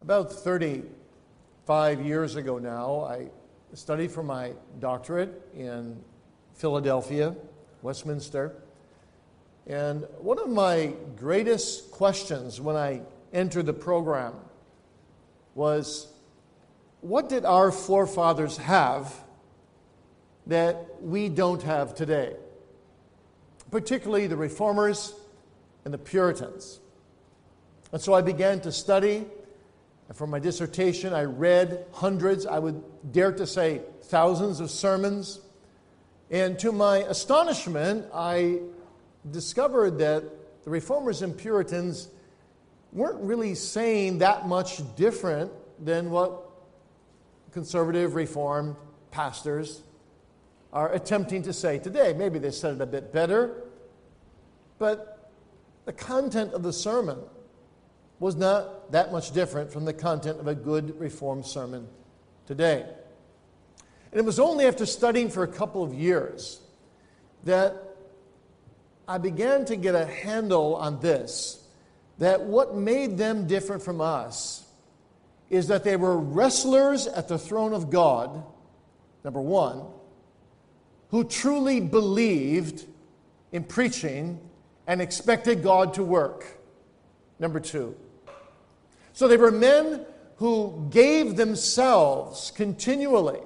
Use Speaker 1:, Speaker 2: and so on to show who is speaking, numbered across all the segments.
Speaker 1: About 35 years ago now, I studied for my doctorate in Philadelphia, Westminster. And one of my greatest questions when I entered the program was, what did our forefathers have that we don't have today? Particularly the Reformers and the Puritans. And so I began to study. And for my dissertation, I read hundreds, I would dare to say thousands of sermons. And to my astonishment, I discovered that the Reformers and Puritans weren't really saying that much different than what conservative Reformed pastors are attempting to say today. Maybe they said it a bit better, but the content of the sermon was not that much different from the content of a good Reformed sermon today. And it was only after studying for a couple of years that I began to get a handle on this, that what made them different from us is that they were wrestlers at the throne of God, number one, who truly believed in preaching and expected God to work, number two. So they were men who gave themselves continually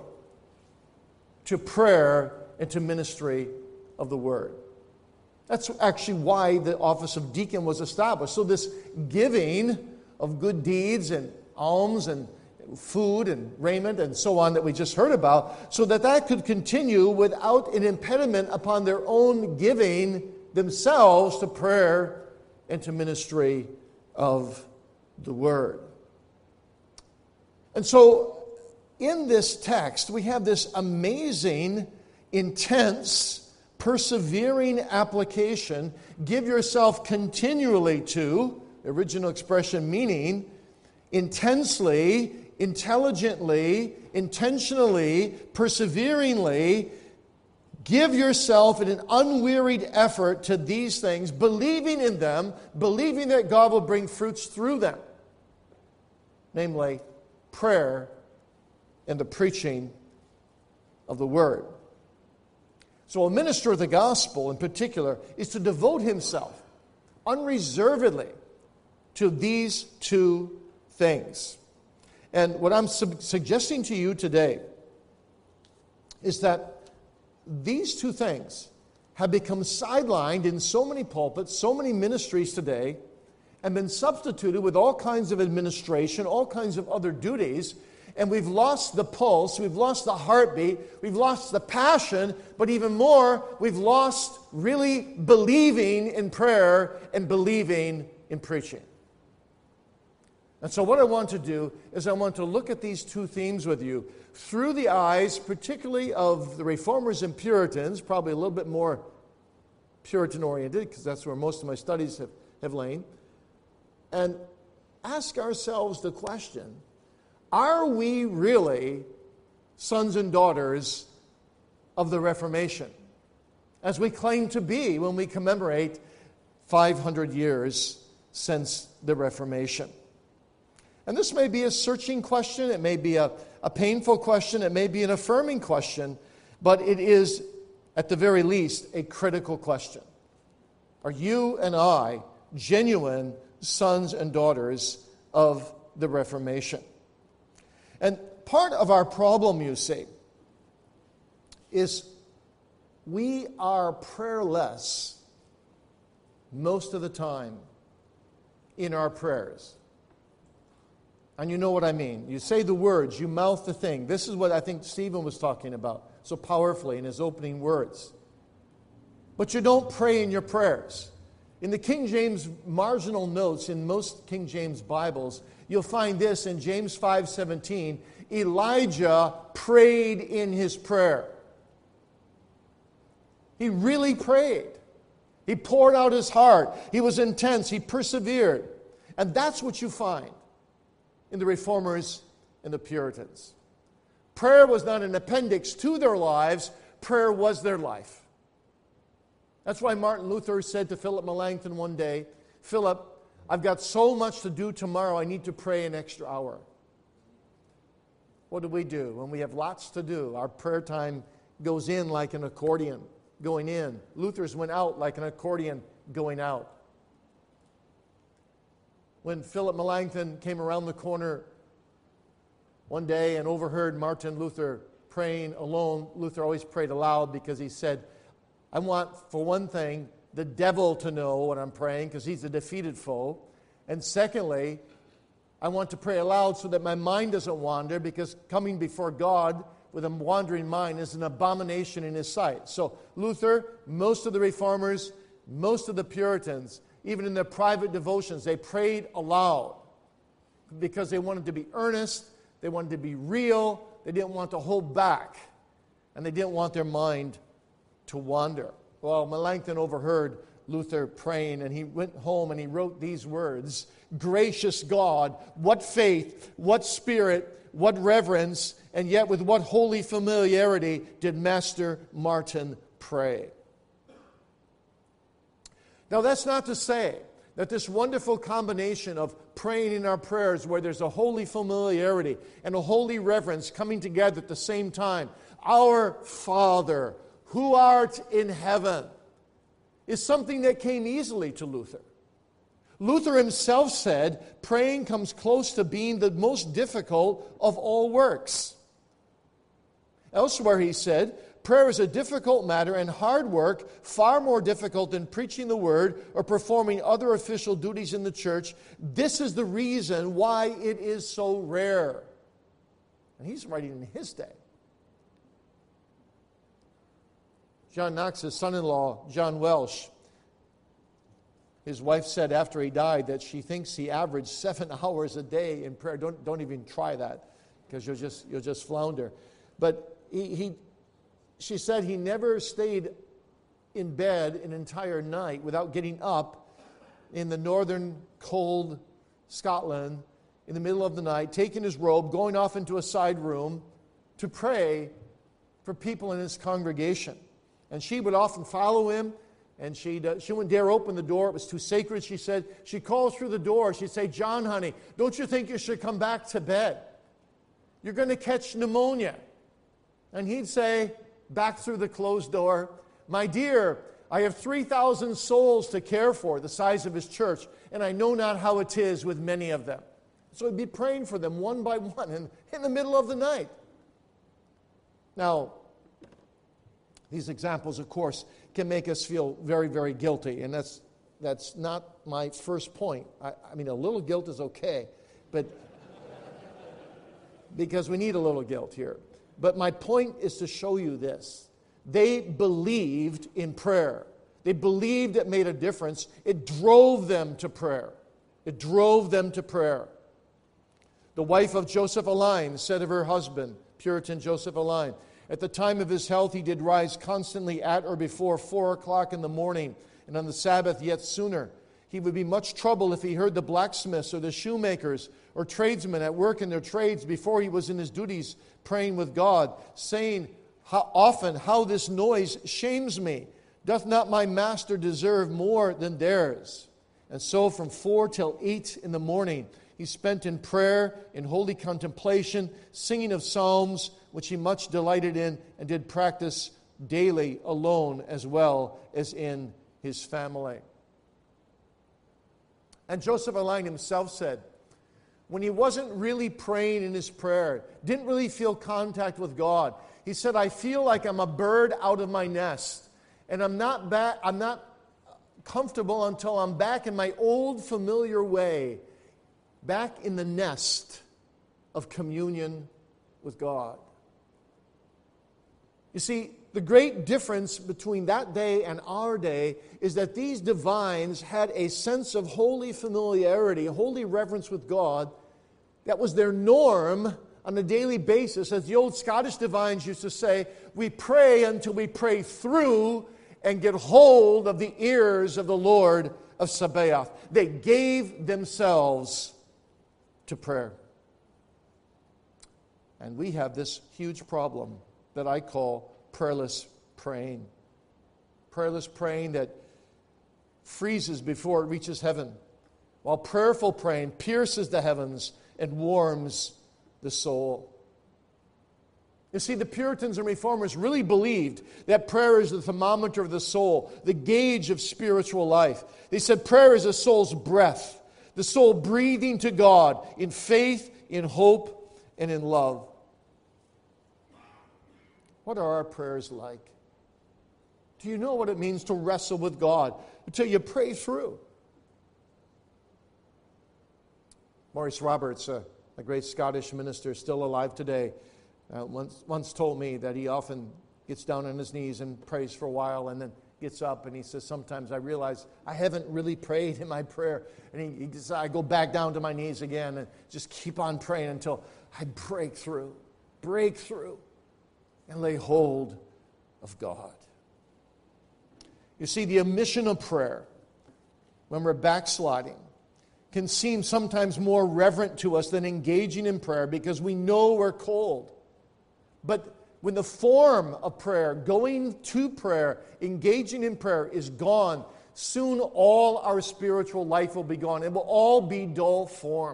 Speaker 1: to prayer and to ministry of the Word. That's actually why the office of deacon was established. So this giving of good deeds and alms and food and raiment and so on that we just heard about, so that that could continue without an impediment upon their own giving themselves to prayer and to ministry of the Word. And so in this text, we have this amazing, intense, persevering application. Give yourself continually to, the original expression meaning, intensely, intelligently, intentionally, perseveringly, give yourself in an unwearied effort to these things, believing in them, believing that God will bring fruits through them. Namely, prayer and the preaching of the Word. So a minister of the gospel in particular is to devote himself unreservedly to these two things. And what I'm suggesting to you today is that these two things have become sidelined in so many pulpits, so many ministries today, and been substituted with all kinds of administration, all kinds of other duties, and we've lost the pulse, we've lost the heartbeat, we've lost the passion, but even more, we've lost really believing in prayer and believing in preaching. And so what I want to do is I want to look at these two themes with you through the eyes, particularly of the Reformers and Puritans, probably a little bit more Puritan-oriented, because that's where most of my studies have lain, and ask ourselves the question, are we really sons and daughters of the Reformation, as we claim to be when we commemorate 500 years since the Reformation? And this may be a searching question, it may be a painful question, it may be an affirming question, but it is, at the very least, a critical question. Are you and I genuine sons and daughters of the Reformation? And part of our problem, you see, is we are prayerless most of the time in our prayers. And you know what I mean. You say the words, you mouth the thing. This is what I think Stephen was talking about so powerfully in his opening words. But you don't pray in your prayers. In the King James marginal notes in most King James Bibles, you'll find this in James 5:17, Elijah prayed in his prayer. He really prayed. He poured out his heart. He was intense. He persevered. And that's what you find in the Reformers and the Puritans. Prayer was not an appendix to their lives. Prayer was their life. That's why Martin Luther said to Philip Melanchthon one day, Philip, I've got so much to do tomorrow, I need to pray an extra hour. What do? When we have lots to do, our prayer time goes in like an accordion, going in. Luther's went out like an accordion, going out. When Philip Melanchthon came around the corner one day and overheard Martin Luther praying alone, Luther always prayed aloud because he said, I want, for one thing, the devil to know what I'm praying because he's a defeated foe. And secondly, I want to pray aloud so that my mind doesn't wander, because coming before God with a wandering mind is an abomination in His sight. So Luther, most of the Reformers, most of the Puritans, even in their private devotions, they prayed aloud because they wanted to be earnest, they wanted to be real, they didn't want to hold back, and they didn't want their mind to wander. Well, Melanchthon overheard Luther praying, and he went home and he wrote these words: Gracious God, what faith, what spirit, what reverence, and yet with what holy familiarity did Master Martin pray. Now, that's not to say that this wonderful combination of praying in our prayers, where there's a holy familiarity and a holy reverence coming together at the same time, Our Father, who art in heaven, is something that came easily to Luther. Luther himself said, praying comes close to being the most difficult of all works. Elsewhere he said, prayer is a difficult matter and hard work, far more difficult than preaching the word or performing other official duties in the church. This is the reason why it is so rare. And he's writing in his day. John Knox's son-in-law, John Welsh, his wife said after he died that she thinks he averaged 7 hours a day in prayer. Don't even try that, because you'll just flounder. But she said he never stayed in bed an entire night without getting up in the northern cold Scotland in the middle of the night, taking his robe, going off into a side room to pray for people in his congregation. And she would often follow him, and she wouldn't dare open the door. It was too sacred, she said. She calls through the door. She'd say, John, honey, don't you think you should come back to bed? You're going to catch pneumonia. And he'd say, back through the closed door, my dear, I have 3,000 souls to care for, the size of his church, and I know not how it is with many of them. So he'd be praying for them one by one in the middle of the night. Now, these examples, of course, can make us feel very, very guilty, and that's not my first point. I mean, a little guilt is okay, but because we need a little guilt here. But my point is to show you this. They believed in prayer. They believed it made a difference. It drove them to prayer. It drove them to prayer. The wife of Joseph Alleine said of her husband, Puritan Joseph Alleine, at the time of his health, he did rise constantly at or before 4 o'clock in the morning, and on the Sabbath yet sooner. He would be much trouble if he heard the blacksmiths or the shoemakers or tradesmen at work in their trades before he was in his duties praying with God, saying how this noise shames me. Doth not my master deserve more than theirs? And so from 4 till 8 in the morning, he spent in prayer, in holy contemplation, singing of psalms, which he much delighted in and did practice daily alone as well as in his family. And Joseph Alleine himself said, when he wasn't really praying in his prayer, didn't really feel contact with God, he said, I feel like I'm a bird out of my nest, and I'm not comfortable until I'm back in my old familiar way, back in the nest of communion with God. You see, the great difference between that day and our day is that these divines had a sense of holy familiarity, holy reverence with God. That was their norm on a daily basis. As the old Scottish divines used to say, we pray until we pray through and get hold of the ears of the Lord of Sabaoth. They gave themselves to prayer. And we have this huge problem that I call prayerless praying. Prayerless praying that freezes before it reaches heaven. while prayerful praying pierces the heavens and warms the soul. You see, the Puritans and Reformers really believed that prayer is the thermometer of the soul, the gauge of spiritual life. They said prayer is the soul's breath, the soul breathing to God in faith, in hope, and in love. What are our prayers like? Do you know what it means to wrestle with God until you pray through? Maurice Roberts, a great Scottish minister still alive today, once told me that he often gets down on his knees and prays for a while and then gets up, and he says, sometimes I realize I haven't really prayed in my prayer. And he says, I go back down to my knees again and just keep on praying until I break through, and lay hold of God. You see, the omission of prayer, when we're backsliding, can seem sometimes more reverent to us than engaging in prayer because we know we're cold. But when the form of prayer, going to prayer, engaging in prayer is gone, soon all our spiritual life will be gone. It will all be dull form.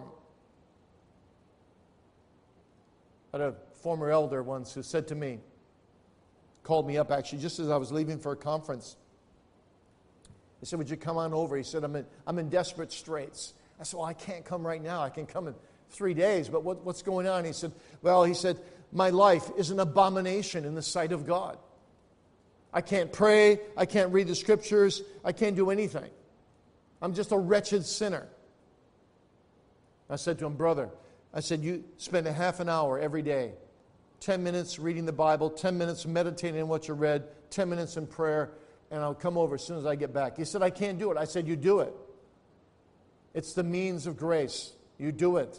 Speaker 1: I had a former elder once who said to me, called me up actually just as I was leaving for a conference. He said, would you come on over? He said, I'm in desperate straits. I said, well, I can't come right now. I can come in 3 days, but what's going on? He said, my life is an abomination in the sight of God. I can't pray. I can't read the Scriptures. I can't do anything. I'm just a wretched sinner. I said to him, brother, I said, you spend a half an hour every day, 10 minutes reading the Bible, 10 minutes meditating on what you read, 10 minutes in prayer, and I'll come over as soon as I get back. He said, I can't do it. I said, you do it. It's the means of grace. You do it.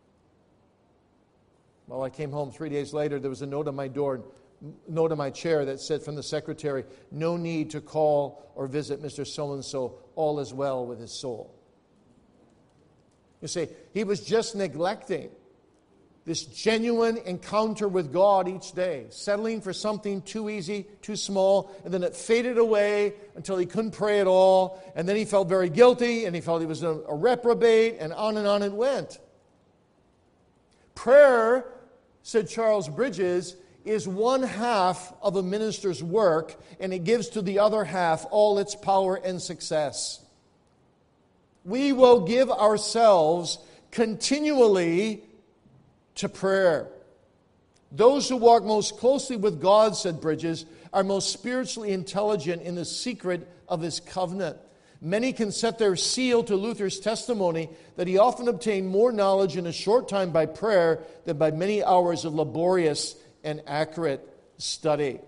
Speaker 1: Well, I came home 3 days later. There was a note on my door, note on my chair that said from the secretary, no need to call or visit Mr. So-and-so. All is well with his soul. You see, he was just neglecting this genuine encounter with God each day, settling for something too easy, too small, and then it faded away until he couldn't pray at all, and then he felt very guilty, and he felt he was a reprobate, and on it went. Prayer, said Charles Bridges, is one half of a minister's work, and it gives to the other half all its power and success. We will give ourselves continually to prayer. Those who walk most closely with God, said Bridges, are most spiritually intelligent in the secret of His covenant. Many can set their seal to Luther's testimony that he often obtained more knowledge in a short time by prayer than by many hours of laborious and accurate study.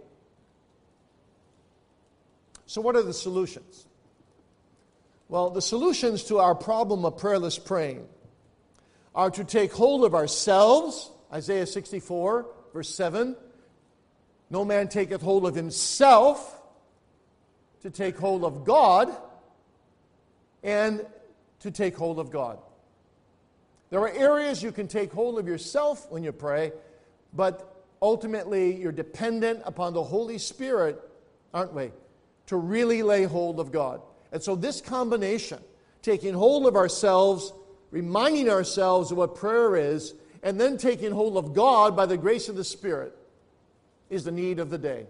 Speaker 1: So what are the solutions? Well, the solutions to our problem of prayerless praying are to take hold of ourselves, Isaiah 64, verse 7. No man taketh hold of himself, to take hold of God, and to take hold of God. There are areas you can take hold of yourself when you pray, but ultimately you're dependent upon the Holy Spirit, aren't we, to really lay hold of God. And so this combination, taking hold of ourselves, reminding ourselves of what prayer is, and then taking hold of God by the grace of the Spirit, is the need of the day.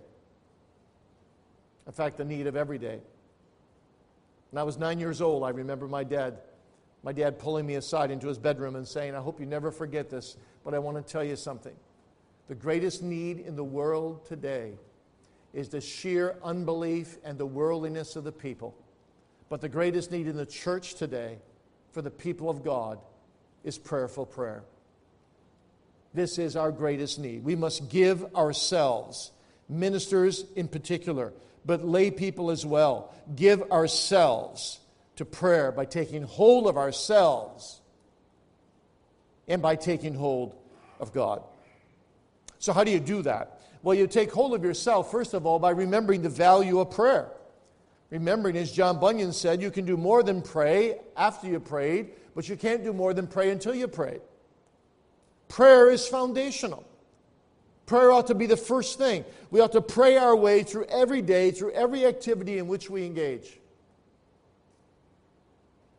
Speaker 1: In fact, the need of every day. When I was 9 years old, I remember my dad pulling me aside into his bedroom and saying, I hope you never forget this, but I want to tell you something. The greatest need in the world today is the sheer unbelief and the worldliness of the people. But the greatest need in the church today for the people of God is prayerful prayer. This is our greatest need. We must give ourselves, ministers in particular, but lay people as well, give ourselves to prayer by taking hold of ourselves and by taking hold of God. So how do you do that? Well, you take hold of yourself, first of all, by remembering the value of prayer. Remembering, as John Bunyan said, you can do more than pray after you prayed, but you can't do more than pray until you prayed. Prayer is foundational. Prayer ought to be the first thing. We ought to pray our way through every day, through every activity in which we engage.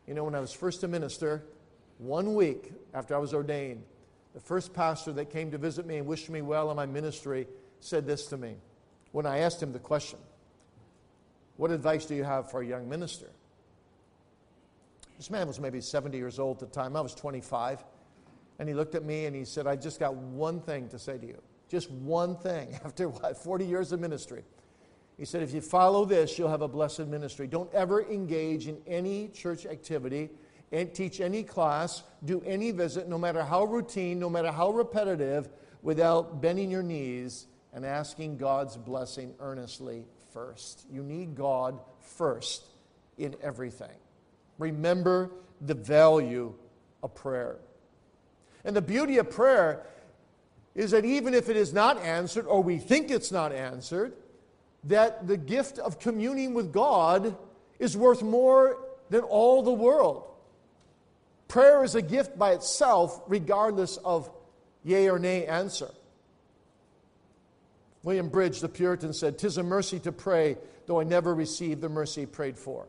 Speaker 1: You know, when I was first a minister, 1 week after I was ordained, the first pastor that came to visit me and wished me well in my ministry said this to me. When I asked him the question, what advice do you have for a young minister? This man was maybe 70 years old at the time. I was 25. And he looked at me and he said, I just got one thing to say to you. Just one thing after 40 years of ministry. He said, if you follow this, you'll have a blessed ministry. Don't ever engage in any church activity and teach any class, do any visit, no matter how routine, no matter how repetitive, without bending your knees and asking God's blessing earnestly first. You need God first in everything. Remember the value of prayer. And the beauty of prayer is that even if it is not answered, or we think it's not answered, that the gift of communing with God is worth more than all the world. Prayer is a gift by itself, regardless of yea or nay answer. William Bridge, the Puritan, said, "'Tis a mercy to pray, though I never received the mercy prayed for."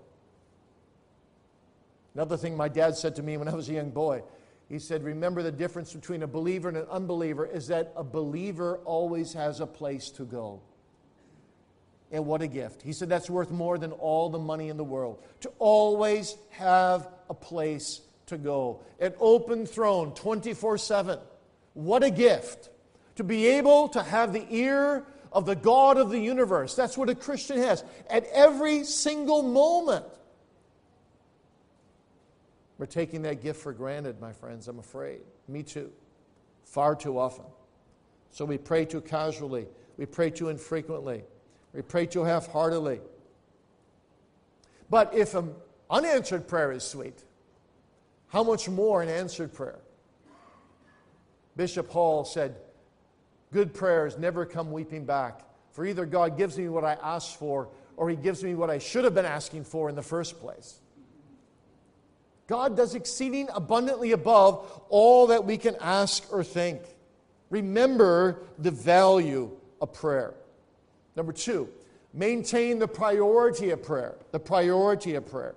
Speaker 1: Another thing my dad said to me when I was a young boy, he said, remember the difference between a believer and an unbeliever is that a believer always has a place to go. And what a gift. He said that's worth more than all the money in the world. To always have a place to go. An open throne 24/7. What a gift. To be able to have the ear of the God of the universe. That's what a Christian has. At every single moment. We're taking that gift for granted, my friends, I'm afraid. Me too. Far too often. So we pray too casually. We pray too infrequently. We pray too half-heartedly. But if an unanswered prayer is sweet, how much more an answered prayer? Bishop Hall said, good prayers never come weeping back. For either God gives me what I asked for, or He gives me what I should have been asking for in the first place. God does exceeding abundantly above all that we can ask or think. Remember the value of prayer. Number 2, maintain the priority of prayer. The priority of prayer.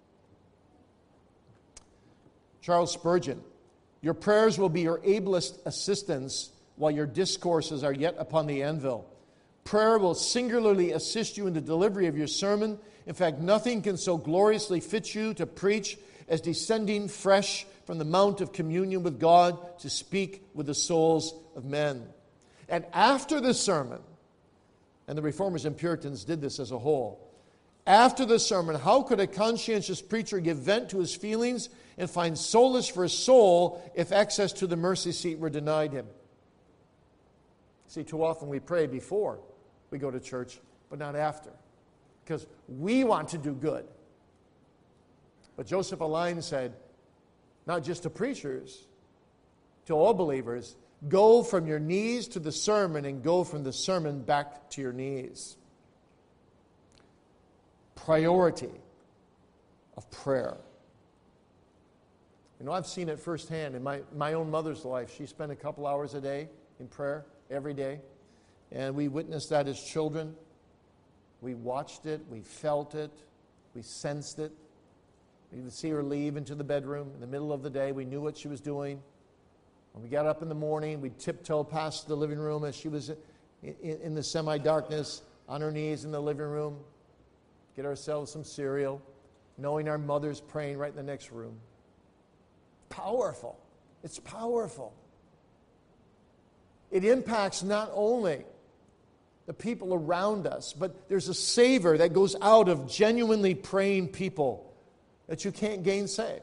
Speaker 1: Charles Spurgeon, your prayers will be your ablest assistants while your discourses are yet upon the anvil. Prayer will singularly assist you in the delivery of your sermon. In fact, nothing can so gloriously fit you to preach as descending fresh from the mount of communion with God to speak with the souls of men. And after the sermon, and the Reformers and Puritans did this as a whole, after the sermon, how could a conscientious preacher give vent to his feelings and find solace for his soul if access to the mercy seat were denied him? See, too often we pray before we go to church, but not after, because we want to do good. But Joseph Alleine said, not just to preachers, to all believers, go from your knees to the sermon and go from the sermon back to your knees. Priority of prayer. You know, I've seen it firsthand in my own mother's life. She spent a couple hours a day in prayer every day. And we witnessed that as children. We watched it. We felt it. We sensed it. We would see her leave into the bedroom in the middle of the day. We knew what she was doing. When we got up in the morning, we'd tiptoe past the living room as she was in the semi-darkness, on her knees in the living room, get ourselves some cereal, knowing our mother's praying right in the next room. Powerful. It's powerful. It impacts not only the people around us, but there's a savor that goes out of genuinely praying people that you can't gainsay.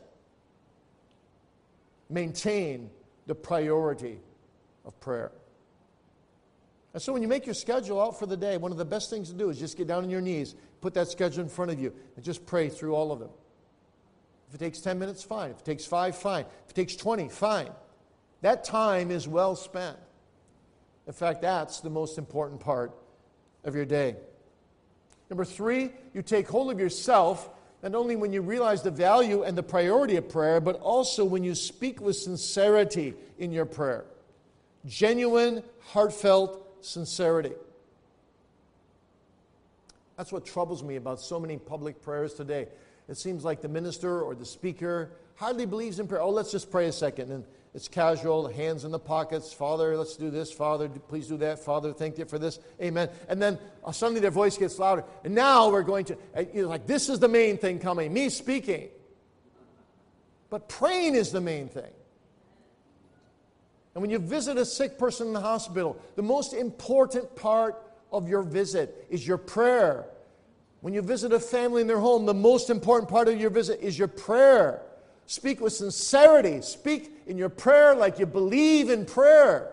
Speaker 1: Maintain the priority of prayer. And so when you make your schedule out for the day, one of the best things to do is just get down on your knees, put that schedule in front of you, and just pray through all of them. If it takes 10 minutes, fine. If it takes 5, fine. If it takes 20, fine. That time is well spent. In fact, that's the most important part of your day. Number 3, you take hold of yourself, not only when you realize the value and the priority of prayer, but also when you speak with sincerity in your prayer. Genuine, heartfelt sincerity. That's what troubles me about so many public prayers today. It seems like the minister or the speaker hardly believes in prayer. Oh, let's just pray a second. And it's casual, hands in the pockets. Father, let's do this. Father, please do that. Father, thank you for this. Amen. And then suddenly their voice gets louder. And now we're going to, like, this is the main thing coming, me speaking. But praying is the main thing. And when you visit a sick person in the hospital, the most important part of your visit is your prayer. When you visit a family in their home, the most important part of your visit is your prayer. Speak with sincerity. Speak in your prayer like you believe in prayer.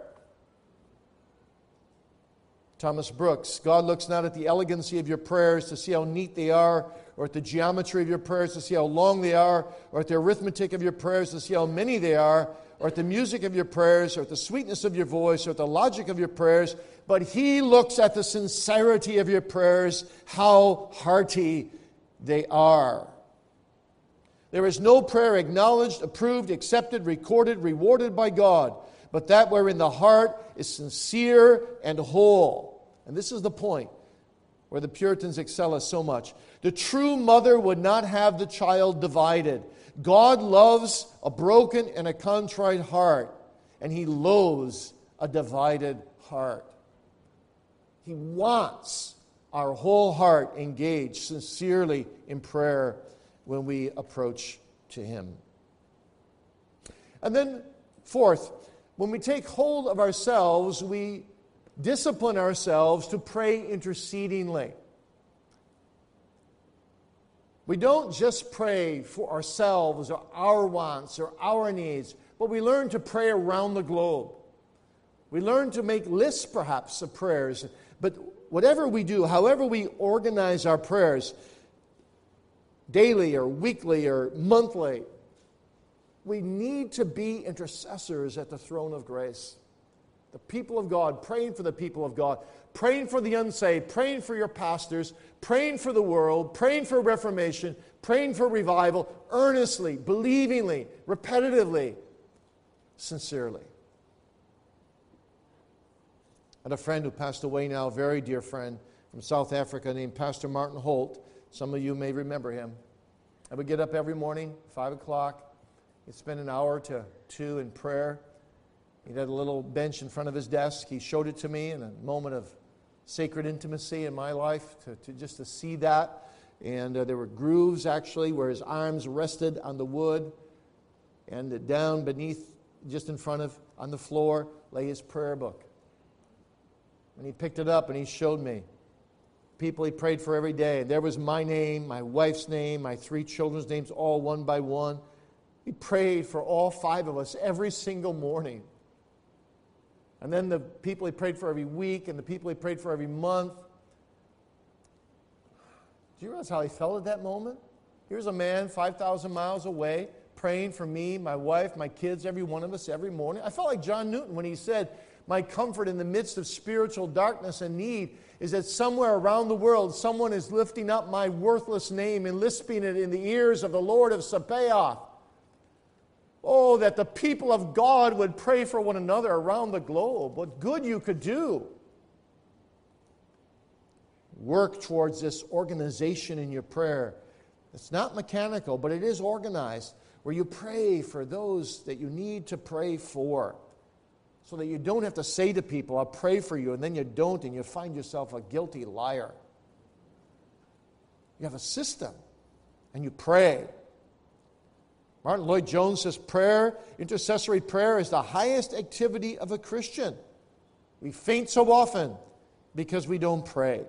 Speaker 1: Thomas Brooks, God looks not at the elegancy of your prayers to see how neat they are, or at the geometry of your prayers to see how long they are, or at the arithmetic of your prayers to see how many they are, or at the music of your prayers, or at the sweetness of your voice, or at the logic of your prayers, but He looks at the sincerity of your prayers, how hearty they are. There is no prayer acknowledged, approved, accepted, recorded, rewarded by God, but that wherein the heart is sincere and whole. And this is the point where the Puritans excel us so much. The true mother would not have the child divided. God loves a broken and a contrite heart, and He loathes a divided heart. He wants our whole heart engaged sincerely in prayer when we approach to Him. And then, fourth, when we take hold of ourselves, we discipline ourselves to pray intercedingly. We don't just pray for ourselves or our wants or our needs, but we learn to pray around the globe. We learn to make lists, perhaps, of prayers. But whatever we do, however we organize our prayers, daily or weekly or monthly, we need to be intercessors at the throne of grace. The people of God, praying for the people of God, praying for the unsaved, praying for your pastors, praying for the world, praying for reformation, praying for revival, earnestly, believingly, repetitively, sincerely. I had a friend who passed away now, a very dear friend from South Africa named Pastor Martin Holt. Some of you may remember him. I would get up every morning, 5 o'clock. He'd spend an hour to 2 in prayer. He had a little bench in front of his desk. He showed it to me in a moment of sacred intimacy in my life, to see that. And there were grooves, actually, where his arms rested on the wood. And down beneath, just in front of, on the floor, lay his prayer book. And he picked it up and he showed me people he prayed for every day. And there was my name, my wife's name, my 3 children's names, all one by one. He prayed for all 5 of us every single morning. And then the people he prayed for every week and the people he prayed for every month. Do you realize how he felt at that moment? Here's a man 5,000 miles away praying for me, my wife, my kids, every one of us every morning. I felt like John Newton when he said, "My comfort in the midst of spiritual darkness and need is that somewhere around the world someone is lifting up my worthless name and lisping it in the ears of the Lord of Sabaoth." Oh, that the people of God would pray for one another around the globe. What good you could do. Work towards this organization in your prayer. It's not mechanical, but it is organized, where you pray for those that you need to pray for, so that you don't have to say to people, "I'll pray for you," and then you don't, and you find yourself a guilty liar. You have a system, and you pray. Martin Lloyd-Jones says prayer, intercessory prayer, is the highest activity of a Christian. We faint so often because we don't pray.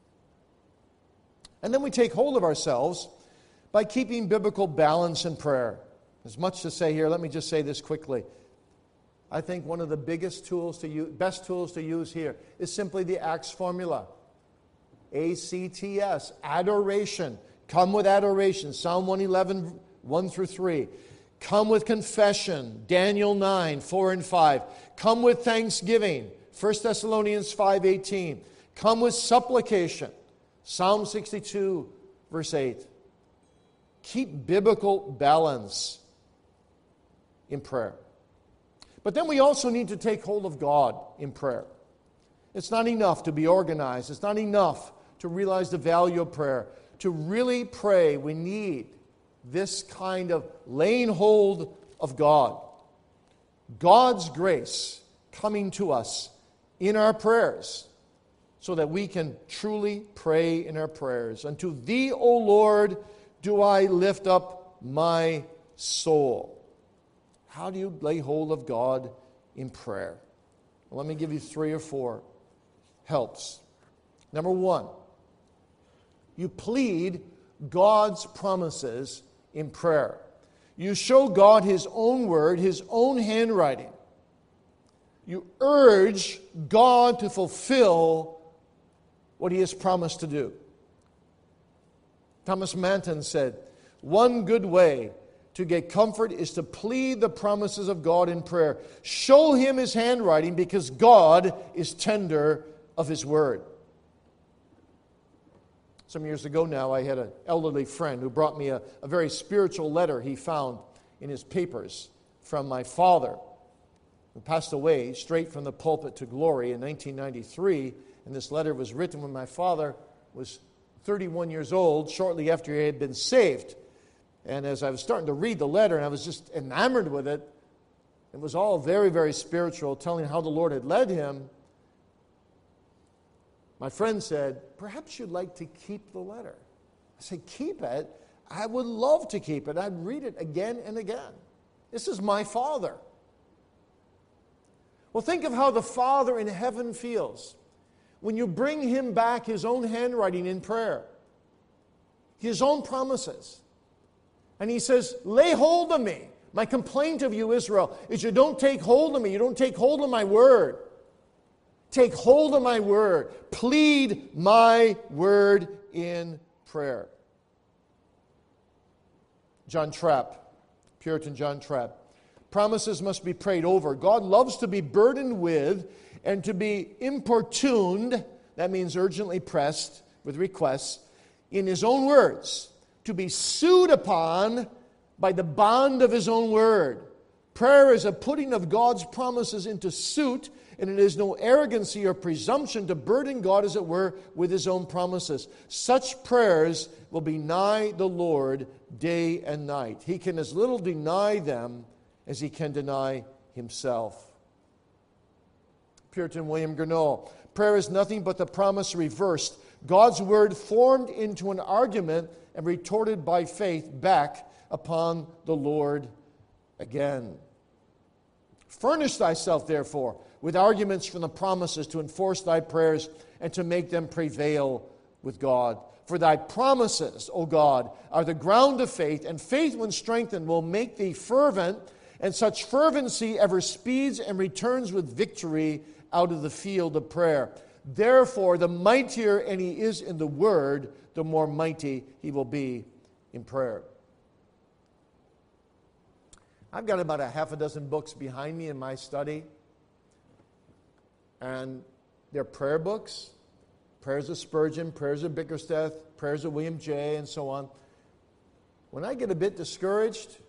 Speaker 1: And then we take hold of ourselves by keeping biblical balance in prayer. There's much to say here. Let me just say this quickly. I think one of the best tools to use here is simply the ACTS formula. ACTS, adoration. Come with adoration. Psalm 111, 1 through 3. Come with confession. Daniel 9, 4 and 5. Come with thanksgiving. 1 Thessalonians 5:18. Come with supplication. Psalm 62, verse 8. Keep biblical balance in prayer. But then we also need to take hold of God in prayer. It's not enough to be organized. It's not enough to realize the value of prayer. to really pray, we need this kind of laying hold of God. God's grace coming to us in our prayers so that we can truly pray in our prayers. Unto Thee, O Lord, do I lift up my soul. How do you lay hold of God in prayer? Well, let me give you 3 or 4 helps. Number 1, you plead God's promises in prayer. You show God His own word, His own handwriting. You urge God to fulfill what He has promised to do. Thomas Manton said, "One good way to get comfort is to plead the promises of God in prayer. Show Him His handwriting because God is tender of His word." Some years ago now, I had an elderly friend who brought me a very spiritual letter he found in his papers from my father, who passed away straight from the pulpit to glory in 1993. And this letter was written when my father was 31 years old, shortly after he had been saved. And as I was starting to read the letter, and I was just enamored with it, it was all very, very spiritual, telling how the Lord had led him. My friend said, "Perhaps you'd like to keep the letter." I said, "Keep it? I would love to keep it. I'd read it again and again. This is my Father." Well, think of how the Father in heaven feels when you bring Him back His own handwriting in prayer, His own promises. And He says, "Lay hold of me. My complaint of you, Israel, is you don't take hold of me. You don't take hold of my word. Take hold of my word. Plead my word in prayer." John Trapp, Puritan John Trapp. Promises must be prayed over. God loves to be burdened with and to be importuned, that means urgently pressed with requests, in His own words, to be sued upon by the bond of His own word. Prayer is a putting of God's promises into suit, and it is no arrogancy or presumption to burden God, as it were, with His own promises. Such prayers will be nigh the Lord day and night. He can as little deny them as He can deny Himself. Puritan William Gurnall. Prayer is nothing but the promise reversed. God's word formed into an argument and retorted by faith back upon the Lord again. Furnish thyself, therefore, with arguments from the promises to enforce thy prayers and to make them prevail with God. For thy promises, O God, are the ground of faith, and faith, when strengthened, will make thee fervent, and such fervency ever speeds and returns with victory out of the field of prayer. Therefore, the mightier any is in the word, the more mighty he will be in prayer. I've got about a half a dozen books behind me in my study, and they're prayer books. Prayers of Spurgeon, Prayers of Bickersteth, Prayers of William J., and so on. When I get a bit discouraged,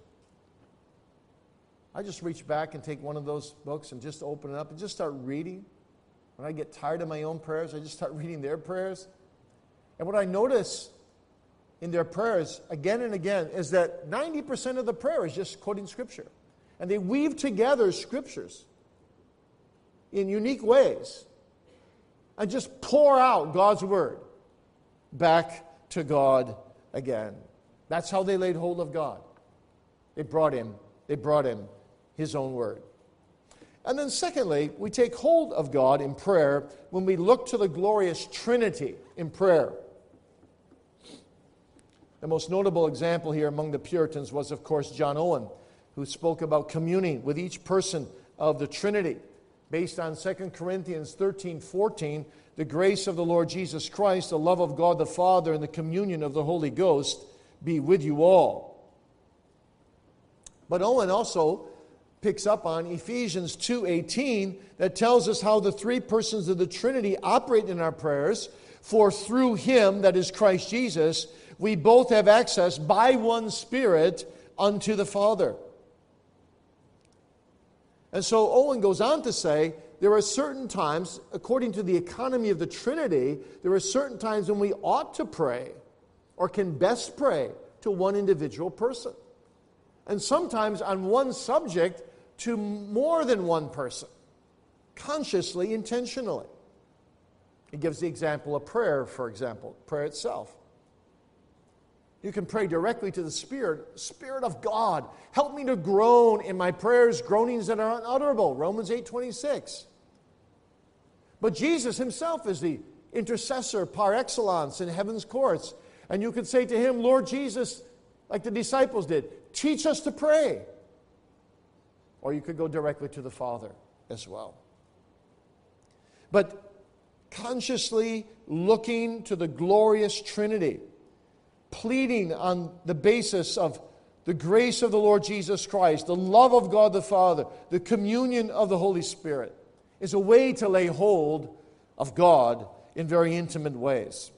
Speaker 1: I just reach back and take one of those books and just open it up and just start reading. When I get tired of my own prayers, I just start reading their prayers. And what I notice in their prayers again and again is that 90% of the prayer is just quoting Scripture. And they weave together Scriptures in unique ways and just pour out God's Word back to God again. That's how they laid hold of God. They brought Him His own Word. And then secondly, we take hold of God in prayer when we look to the glorious Trinity in prayer. The most notable example here among the Puritans was, of course, John Owen, who spoke about communing with each person of the Trinity. Based on 2 Corinthians 13:14, the grace of the Lord Jesus Christ, the love of God the Father, and the communion of the Holy Ghost be with you all. But Owen also picks up on Ephesians 2:18 that tells us how the three persons of the Trinity operate in our prayers. For through Him, that is Christ Jesus, we both have access by one Spirit unto the Father. And so Owen goes on to say, there are certain times, according to the economy of the Trinity, there are certain times when we ought to pray or can best pray to one individual person. And sometimes on one subject to more than one person, consciously, intentionally. He gives the example of prayer, for example, prayer itself. You can pray directly to the Spirit. Spirit of God, help me to groan in my prayers, groanings that are unutterable. Romans 8:26. But Jesus himself is the intercessor par excellence in heaven's courts. And you could say to him, Lord Jesus, like the disciples did, teach us to pray. Or you could go directly to the Father as well. But consciously looking to the glorious Trinity, pleading on the basis of the grace of the Lord Jesus Christ, the love of God the Father, the communion of the Holy Spirit, is a way to lay hold of God in very intimate ways.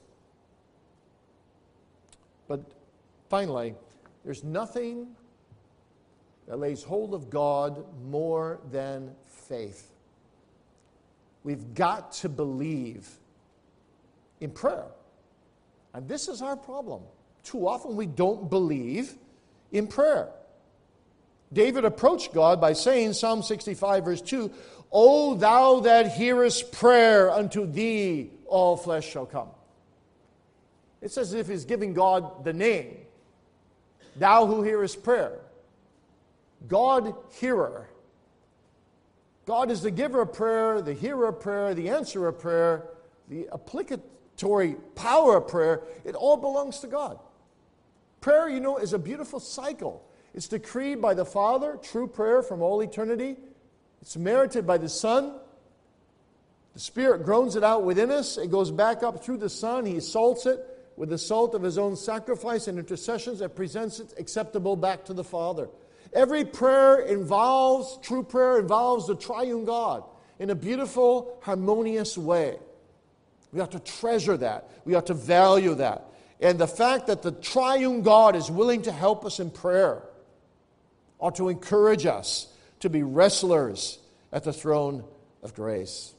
Speaker 1: But finally, there's nothing that lays hold of God more than faith. We've got to believe in prayer. And this is our problem. Too often we don't believe in prayer. David approached God by saying, Psalm 65 verse 2, O thou that hearest prayer, unto thee all flesh shall come. It's as if he's giving God the name. Thou who hearest prayer. God hearer. God is the giver of prayer, the hearer of prayer, the answerer of prayer, the applicatory power of prayer. It all belongs to God. Prayer, is a beautiful cycle. It's decreed by the Father, true prayer from all eternity. It's merited by the Son. The Spirit groans it out within us. It goes back up through the Son. He salts it with the salt of His own sacrifice and intercessions that presents it acceptable back to the Father. Every prayer true prayer involves the triune God in a beautiful, harmonious way. We ought to treasure that. We ought to value that. And the fact that the triune God is willing to help us in prayer ought to encourage us to be wrestlers at the throne of grace.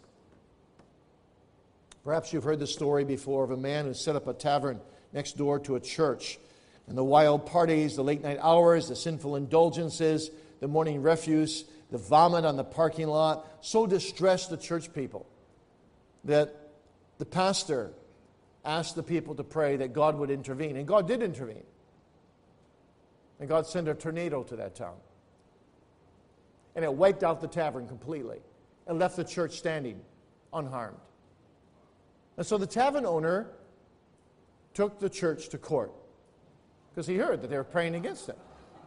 Speaker 1: Perhaps you've heard the story before of a man who set up a tavern next door to a church. And the wild parties, the late night hours, the sinful indulgences, the morning refuse, the vomit on the parking lot, so distressed the church people that the pastor asked the people to pray that God would intervene. And God did intervene. And God sent a tornado to that town. And it wiped out the tavern completely and left the church standing unharmed. And so the tavern owner took the church to court because he heard that they were praying against it.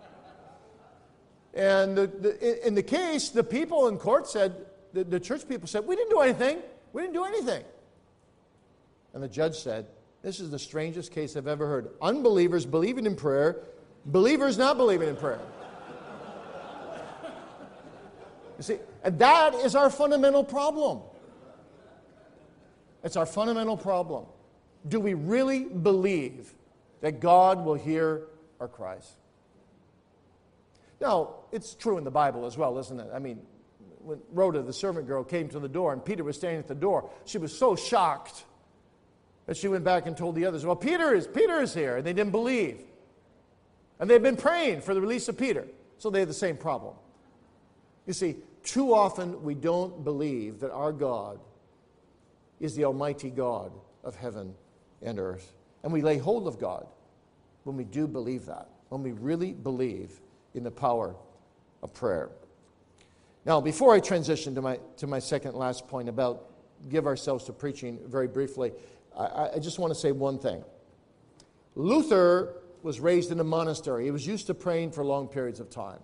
Speaker 1: And in the case, the people in court said, the church people said, we didn't do anything. We didn't do anything. And the judge said, this is the strangest case I've ever heard. Unbelievers believing in prayer, believers not believing in prayer. You see, and that is our fundamental problem. It's our fundamental problem. Do we really believe that God will hear our cries? Now, it's true in the Bible as well, isn't it? I mean, when Rhoda, the servant girl, came to the door and Peter was standing at the door, she was so shocked that she went back and told the others, well, Peter is here, and they didn't believe. And they've been praying for the release of Peter. So they had the same problem. You see, too often we don't believe that our God is the Almighty God of heaven and earth. And we lay hold of God when we do believe that, when we really believe in the power of prayer. Now, before I transition to my second last point about give ourselves to preaching very briefly, I just want to say one thing. Luther was raised in a monastery. He was used to praying for long periods of time.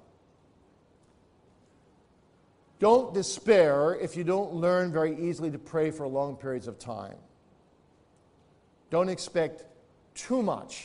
Speaker 1: Don't despair if you don't learn very easily to pray for long periods of time. Don't expect too much.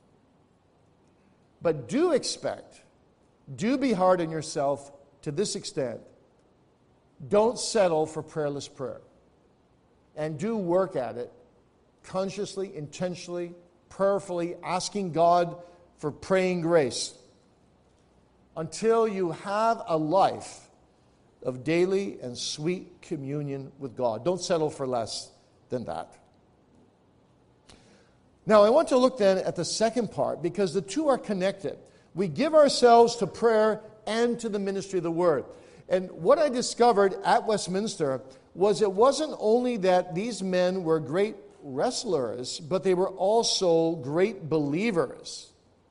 Speaker 1: But do be hard on yourself to this extent. Don't settle for prayerless prayer. And do work at it consciously, intentionally, prayerfully, asking God for praying grace until you have a life of daily and sweet communion with God. Don't settle for less than that. Now, I want to look then at the second part, because the two are connected. We give ourselves to prayer and to the ministry of the Word. And what I discovered at Westminster was it wasn't only that these men were great wrestlers, but they were also great believers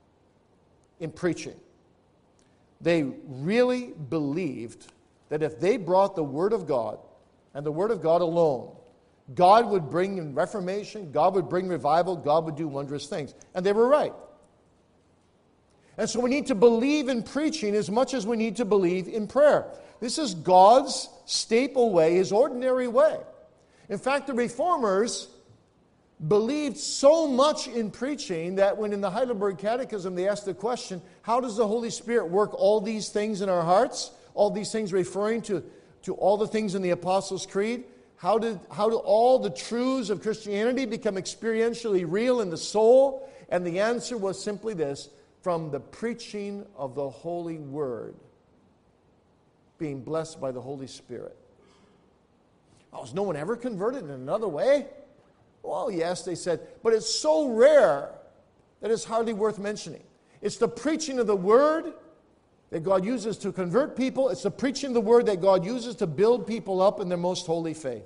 Speaker 1: in preaching. They really believed that if they brought the Word of God, and the Word of God alone, God would bring reformation, God would bring revival, God would do wondrous things. And they were right. And so we need to believe in preaching as much as we need to believe in prayer. This is God's staple way, His ordinary way. In fact, the Reformers believed so much in preaching that when in the Heidelberg Catechism they asked the question, how does the Holy Spirit work all these things in our hearts? All these things referring to all the things in the Apostles' Creed? How do all the truths of Christianity become experientially real in the soul? And the answer was simply this: from the preaching of the Holy Word, being blessed by the Holy Spirit. Oh, was no one ever converted in another way? Well, yes, they said, but it's so rare that it's hardly worth mentioning. It's the preaching of the Word that God uses to convert people. It's the preaching of the Word that God uses to build people up in their most holy faith.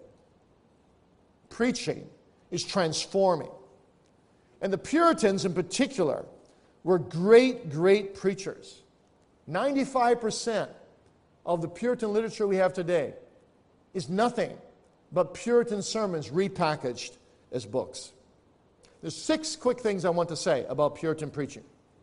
Speaker 1: Preaching is transforming. And the Puritans in particular were great, great preachers. 95% of the Puritan literature we have today is nothing but Puritan sermons repackaged as books. There's 6 quick things I want to say about Puritan preaching.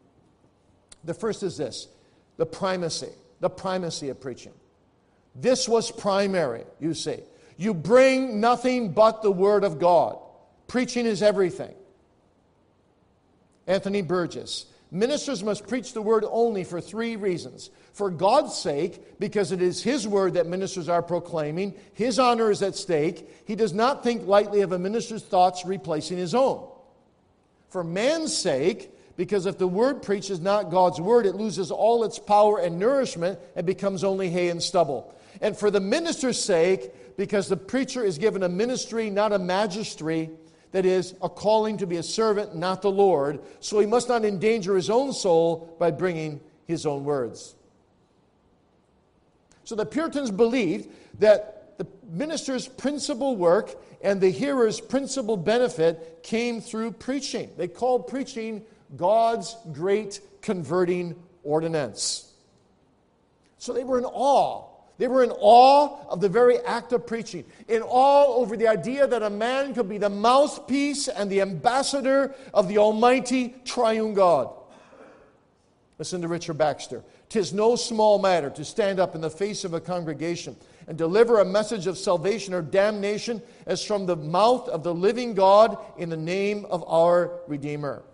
Speaker 1: The first is this: the primacy of preaching. This was primary, you see. You bring nothing but the Word of God. Preaching is everything. Anthony Burgess: ministers must preach the Word only for 3 reasons. For God's sake, because it is His Word that ministers are proclaiming. His honor is at stake. He does not think lightly of a minister's thoughts replacing his own. For man's sake, because if the Word preached is not God's Word, it loses all its power and nourishment and becomes only hay and stubble. And for the minister's sake, because the preacher is given a ministry, not a magistry, that is, a calling to be a servant, not the Lord, so he must not endanger his own soul by bringing his own words. So the Puritans believed that the minister's principal work and the hearer's principal benefit came through preaching. They called preaching God's great converting ordinance. So they were in awe. They were in awe of the very act of preaching, in awe over the idea that a man could be the mouthpiece and the ambassador of the almighty triune God. Listen to Richard Baxter. "'Tis no small matter to stand up in the face of a congregation and deliver a message of salvation or damnation as from the mouth of the living God in the name of our Redeemer."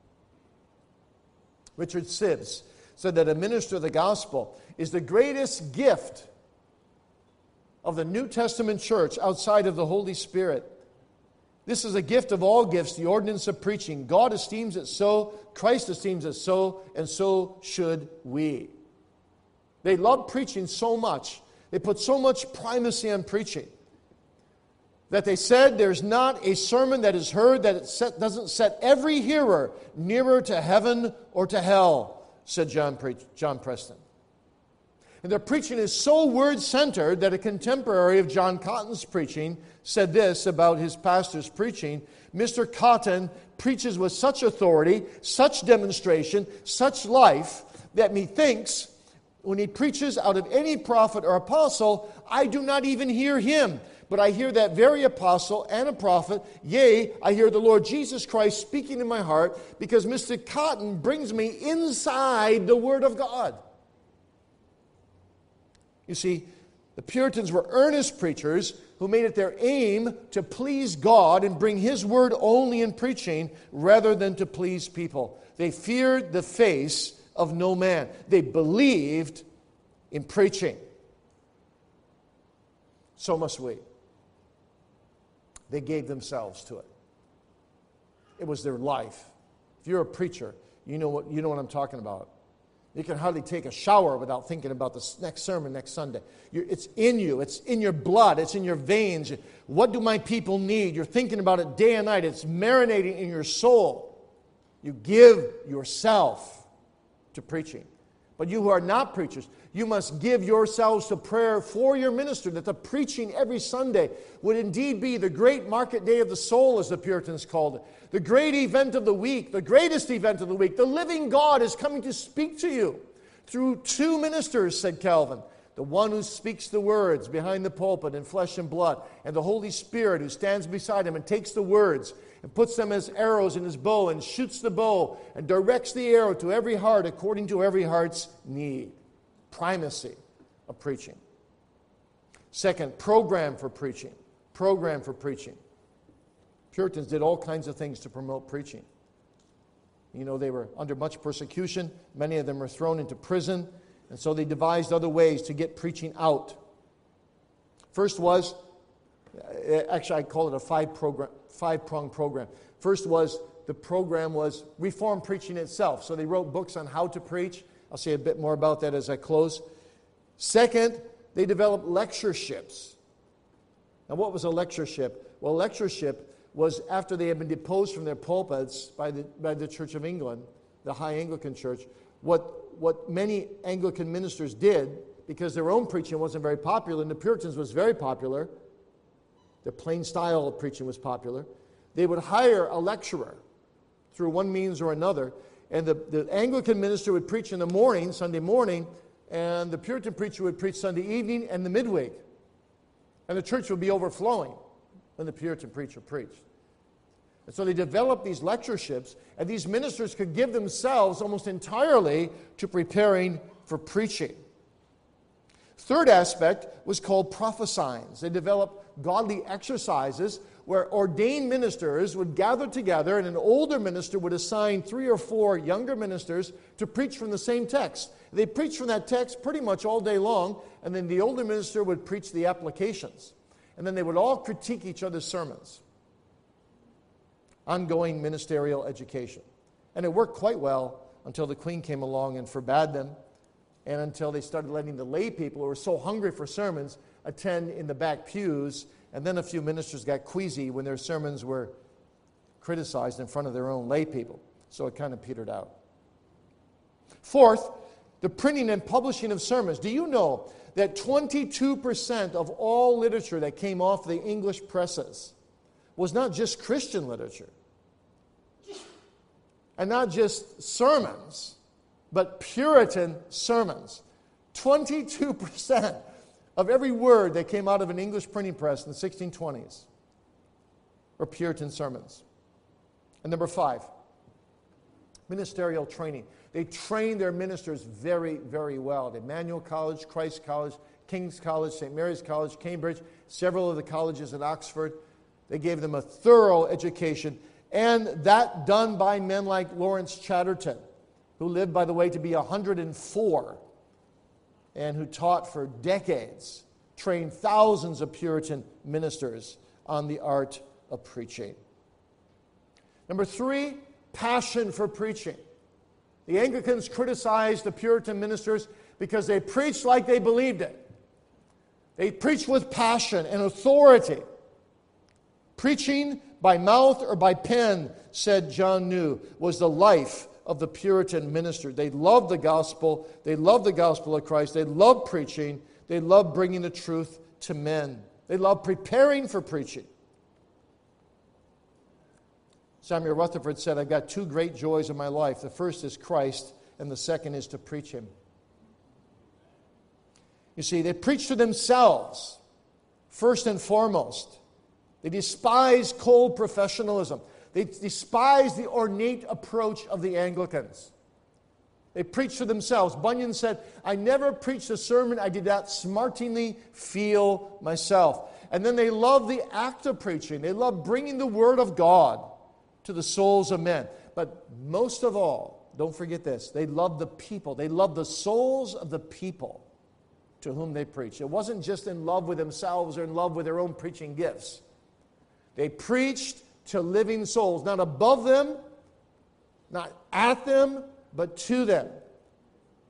Speaker 1: Richard Sibbes said that a minister of the gospel is the greatest gift of the New Testament church outside of the Holy Spirit. This is a gift of all gifts, the ordinance of preaching. God esteems it so, Christ esteems it so, and so should we. They love preaching so much. They put so much primacy on preaching that they said there's not a sermon that is heard that doesn't set every hearer nearer to heaven or to hell, said John Preston. And their preaching is so word-centered that a contemporary of John Cotton's preaching said this about his pastor's preaching: "Mr. Cotton preaches with such authority, such demonstration, such life, that methinks when he preaches out of any prophet or apostle, I do not even hear him, but I hear that very apostle and a prophet. Yea, I hear the Lord Jesus Christ speaking in my heart, because Mr. Cotton brings me inside the Word of God." You see, the Puritans were earnest preachers who made it their aim to please God and bring His Word only in preaching rather than to please people. They feared the face of no man. They believed in preaching. So must we. They gave themselves to it. It was their life. If you're a preacher, you know what I'm talking about. You can hardly take a shower without thinking about the next sermon next Sunday. It's in you. It's in your blood. It's in your veins. What do my people need? You're thinking about it day and night. It's marinating in your soul. You give yourself to preaching. But you who are not preachers, you must give yourselves to prayer for your minister, that the preaching every Sunday would indeed be the great market day of the soul, as the Puritans called it. The great event of the week, the greatest event of the week. The living God is coming to speak to you through two ministers, said Calvin. The one who speaks the words behind the pulpit in flesh and blood, and the Holy Spirit who stands beside him and takes the words and puts them as arrows in his bow and shoots the bow and directs the arrow to every heart according to every heart's need. Primacy of preaching. Second, program for preaching. Program for preaching. Puritans did all kinds of things to promote preaching. You know, they were under much persecution. Many of them were thrown into prison. And so they devised other ways to get preaching out. First was, actually I call it a five-pronged program. First was, the program was Reformed preaching itself. So they wrote books on how to preach. I'll say a bit more about that as I close. Second, they developed lectureships. Now what was a lectureship? Well, a lectureship was after they had been deposed from their pulpits by the Church of England, the High Anglican Church. What many Anglican ministers did, because their own preaching wasn't very popular, and the Puritans was very popular, the plain style of preaching was popular, they would hire a lecturer through one means or another, and the Anglican minister would preach in the morning, Sunday morning, and the Puritan preacher would preach Sunday evening and the midweek. And the church would be overflowing when the Puritan preacher preached. And so they developed these lectureships, and these ministers could give themselves almost entirely to preparing for preaching. Third aspect was called prophesying. They developed godly exercises where ordained ministers would gather together, and an older minister would assign 3 or 4 younger ministers to preach from the same text. They preached from that text pretty much all day long, and then the older minister would preach the applications. And then they would all critique each other's sermons. Ongoing ministerial education. And it worked quite well until the Queen came along and forbade them, and until they started letting the lay people who were so hungry for sermons attend in the back pews, and then a few ministers got queasy when their sermons were criticized in front of their own lay people. So it kind of petered out. Fourth, the printing and publishing of sermons. Do you know that 22% of all literature that came off the English presses was not just Christian literature, and not just sermons, but Puritan sermons? 22% of every word that came out of an English printing press in the 1620s were Puritan sermons. And number 5, ministerial training. They trained their ministers very, very well. At Emmanuel College, Christ College, King's College, St. Mary's College, Cambridge, several of the colleges at Oxford. They gave them a thorough education, and that done by men like Lawrence Chatterton, who lived, by the way, to be 104, and who taught for decades, trained thousands of Puritan ministers on the art of preaching. Number 3, passion for preaching. The Anglicans criticized the Puritan ministers because they preached like they believed it. They preached with passion and authority. Preaching by mouth or by pen, said John New, was the life of the Puritan minister. They loved the gospel. They loved the gospel of Christ. They loved preaching. They loved bringing the truth to men. They loved preparing for preaching. Samuel Rutherford said, I've got 2 great joys in my life. The first is Christ, and the second is to preach Him. You see, they preached to themselves, first and foremost. They despised cold professionalism. They despised the ornate approach of the Anglicans. They preached to themselves. Bunyan said, I never preached a sermon I did not smartingly feel myself. And then they loved the act of preaching. They loved bringing the Word of God to the souls of men. But most of all, don't forget this, they loved the people. They loved the souls of the people to whom they preached. It wasn't just in love with themselves or in love with their own preaching gifts. They preached to living souls, not above them, not at them, but to them.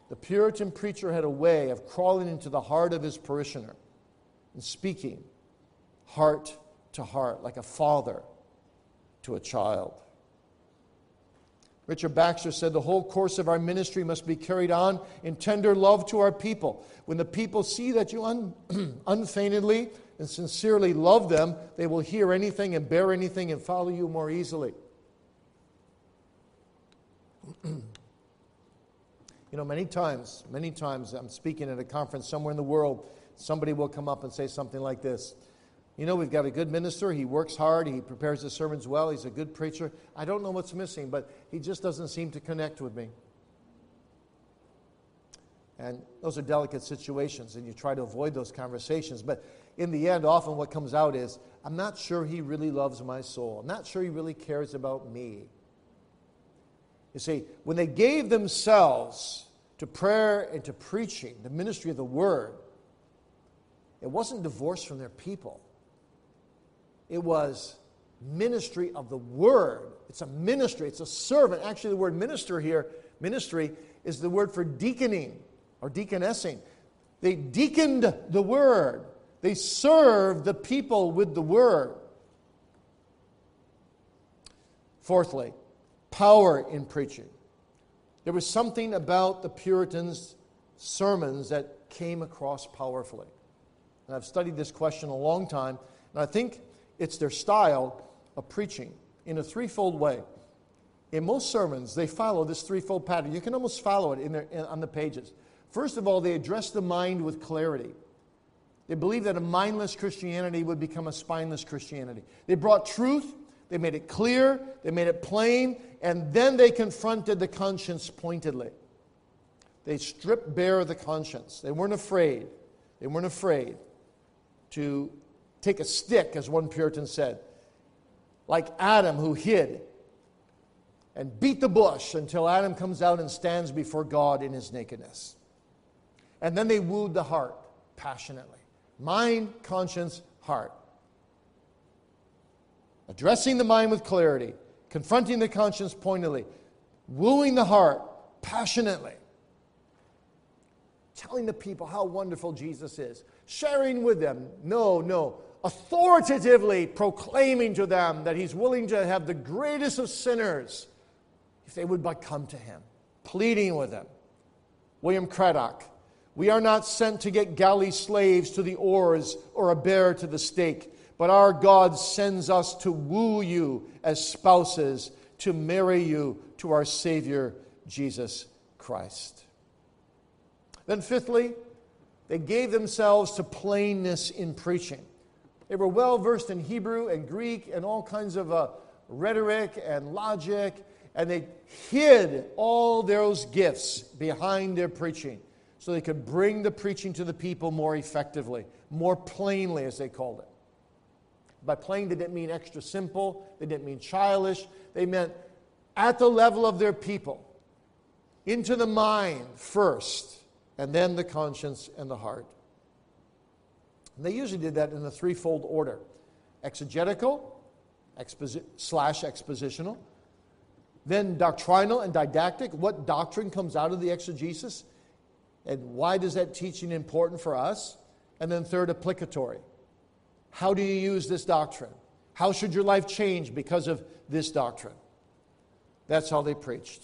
Speaker 1: The Puritan preacher had a way of crawling into the heart of his parishioner and speaking heart to heart, like a father to a child. Richard Baxter said, the whole course of our ministry must be carried on in tender love to our people. When the people see that you unfeignedly and sincerely love them, they will hear anything and bear anything and follow you more easily. Many times I'm speaking at a conference somewhere in the world, somebody will come up and say something like this. We've got a good minister. He works hard. He prepares the sermons well. He's a good preacher. I don't know what's missing, but he just doesn't seem to connect with me. And those are delicate situations, and you try to avoid those conversations. But in the end, often what comes out is, I'm not sure he really loves my soul. I'm not sure he really cares about me. You see, when they gave themselves to prayer and to preaching, the ministry of the Word, it wasn't divorced from their people. It was ministry of the Word. It's a ministry. It's a servant. Actually, the word minister here, ministry, is the word for deaconing or deaconessing. They deaconed the Word. They served the people with the Word. Fourthly, power in preaching. There was something about the Puritans' sermons that came across powerfully. And I've studied this question a long time, and I think it's their style of preaching in a threefold way. In most sermons, they follow this threefold pattern. You can almost follow it on the pages. First of all, they address the mind with clarity. They believed that a mindless Christianity would become a spineless Christianity. They brought truth, they made it clear, they made it plain, and then they confronted the conscience pointedly. They stripped bare the conscience. They weren't afraid. They weren't afraid to take a stick, as one Puritan said, like Adam who hid, and beat the bush until Adam comes out and stands before God in his nakedness. And then they wooed the heart passionately. Mind, conscience, heart. Addressing the mind with clarity, confronting the conscience pointedly, wooing the heart passionately. Telling the people how wonderful Jesus is. Sharing with them, authoritatively proclaiming to them that He's willing to have the greatest of sinners if they would but come to Him. Pleading with them. William Craddock, we are not sent to get galley slaves to the oars or a bear to the stake, but our God sends us to woo you as spouses, to marry you to our Savior, Jesus Christ. Then fifthly, they gave themselves to plainness in preaching. They were well versed in Hebrew and Greek and all kinds of rhetoric and logic, and they hid all those gifts behind their preaching so they could bring the preaching to the people more effectively, more plainly, as they called it. By plain, they didn't mean extra simple, they didn't mean childish, they meant at the level of their people, into the mind first, and then the conscience and the heart. And they usually did that in a threefold order. Exegetical, expositional, then doctrinal and didactic. What doctrine comes out of the exegesis? And why is that teaching important for us? And then third, applicatory. How do you use this doctrine? How should your life change because of this doctrine? That's how they preached.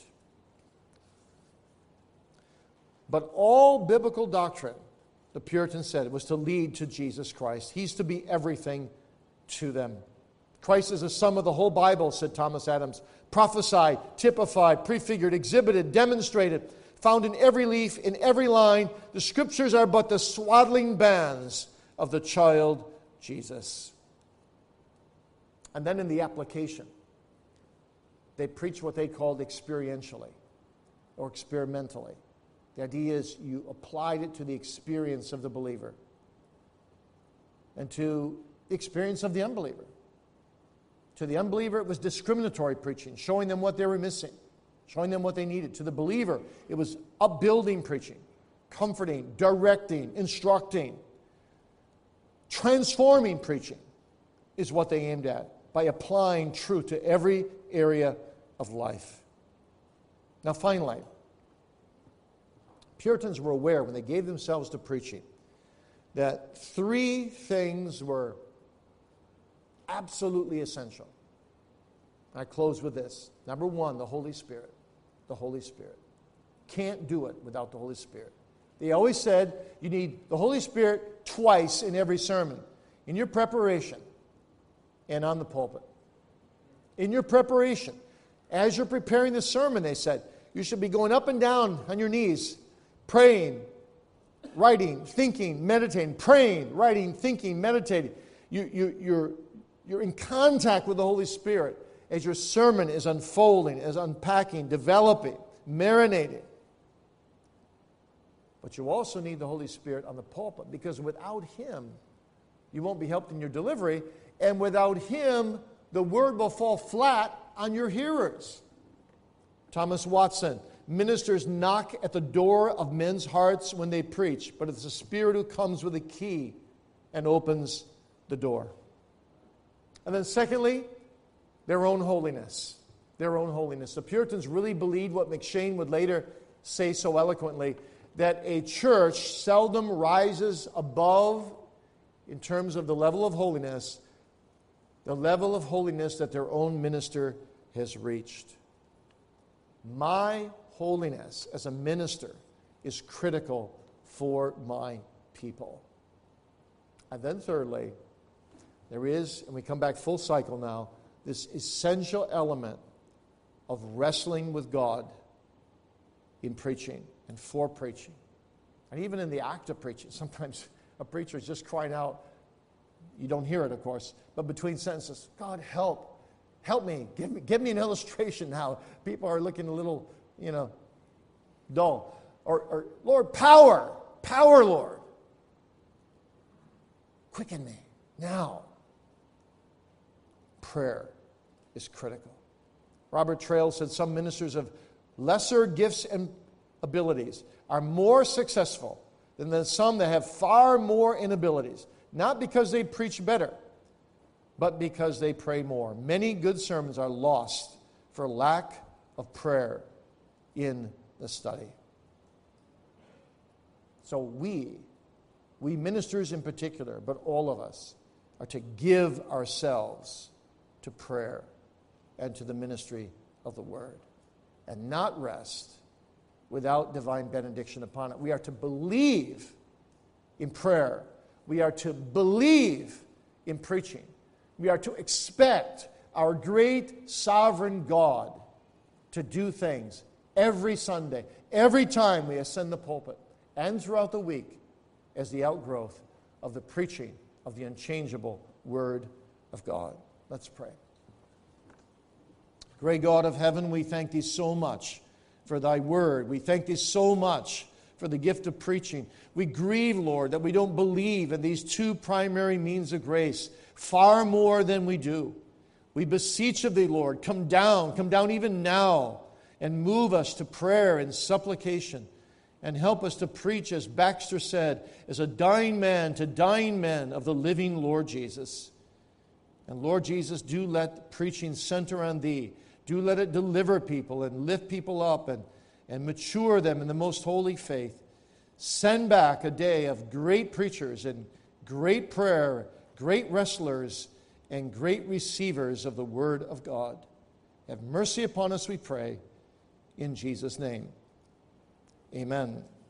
Speaker 1: But all biblical doctrine, the Puritans said, was to lead to Jesus Christ. He's to be everything to them. Christ is the sum of the whole Bible, said Thomas Adams. Prophesied, typified, prefigured, exhibited, demonstrated, found in every leaf, in every line. The Scriptures are but the swaddling bands of the child Jesus. And then in the application, they preach what they called experientially or experimentally. The idea is you applied it to the experience of the believer and to the experience of the unbeliever. To the unbeliever, it was discriminatory preaching, showing them what they were missing, showing them what they needed. To the believer, it was upbuilding preaching, comforting, directing, instructing. Transforming preaching is what they aimed at by applying truth to every area of life. Now finally, Puritans were aware when they gave themselves to preaching that three things were absolutely essential. I close with this. Number one, the Holy Spirit. The Holy Spirit. Can't do it without the Holy Spirit. They always said you need the Holy Spirit twice in every sermon. In your preparation and on the pulpit. In your preparation. As you're preparing the sermon, they said, you should be going up and down on your knees, praying, writing, thinking, meditating, praying, writing, thinking, meditating. You're in contact with the Holy Spirit as your sermon is unfolding, is unpacking, developing, marinating. But you also need the Holy Spirit on the pulpit, because without Him, you won't be helped in your delivery, and without Him, the word will fall flat on your hearers. Thomas Watson, ministers knock at the door of men's hearts when they preach, but it's the Spirit who comes with a key and opens the door. And then secondly, their own holiness. Their own holiness. The Puritans really believed what McCheyne would later say so eloquently, that a church seldom rises above, in terms of the level of holiness that their own minister has reached. My holiness as a minister is critical for my people. And then thirdly, there is, and we come back full cycle now, this essential element of wrestling with God in preaching and for preaching. And even in the act of preaching, sometimes a preacher is just crying out. You don't hear it, of course, but between sentences, God, help me, give me an illustration now. People are looking a little, dull. Or Lord, power, Lord. Quicken me now. Prayer is critical. Robert Trail said some ministers of lesser gifts and abilities are more successful than the some that have far more inabilities, not because they preach better, but because they pray more. Many good sermons are lost for lack of prayer in the study. So we ministers in particular, but all of us, are to give ourselves to prayer and to the ministry of the Word, and not rest without divine benediction upon it. We are to believe in prayer. We are to believe in preaching. We are to expect our great sovereign God to do things every Sunday, every time we ascend the pulpit, and throughout the week as the outgrowth of the preaching of the unchangeable Word of God. Let's pray. Great God of heaven, we thank Thee so much for Thy Word. We thank Thee so much for the gift of preaching. We grieve, Lord, that we don't believe in these two primary means of grace far more than we do. We beseech of Thee, Lord, come down even now, and move us to prayer and supplication, and help us to preach, as Baxter said, as a dying man to dying men of the living Lord Jesus. And Lord Jesus, do let preaching center on Thee. Do let it deliver people and lift people up and mature them in the most holy faith. Send back a day of great preachers and great prayer, great wrestlers, and great receivers of the Word of God. Have mercy upon us, we pray, in Jesus' name. Amen.